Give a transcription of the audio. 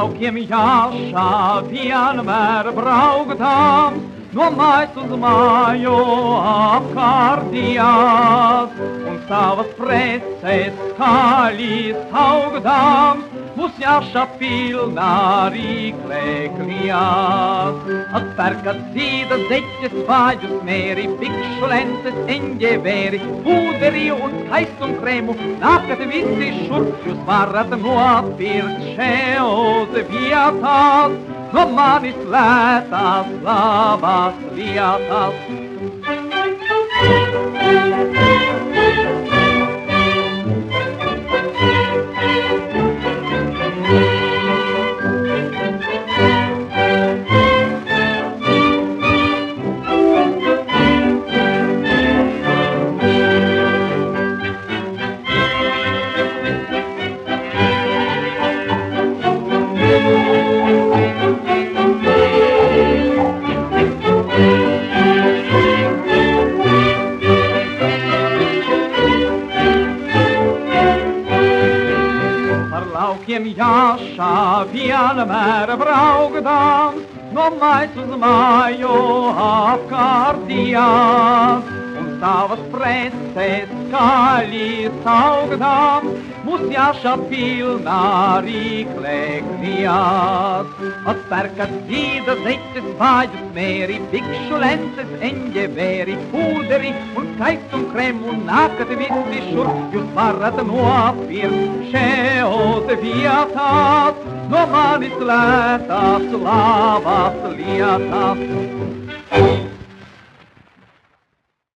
laukiem jasza, pijan mer braugdams, nur meistens majo apcardias, und savas preces calis haugdams, mus jasha pilnari cleclias. At percat sida zettes vajus meri, pixulentes engeveri, puderi und caistum cremu, nacat vissi schurcius varat mua pirceos viatas, no manis letas lavas liatas. Laukiem jascha, pian mer braugdams, no meistens majo apcardias, und savas preces calis haugdams, mus jascha pilnari cleclias. At percat sida zettes vajus meri, pixulentes engeveri, puderi, und caistum cremu, nacat vissi schurcius varat mua pirceos viatas, no manis letas lavas liatas.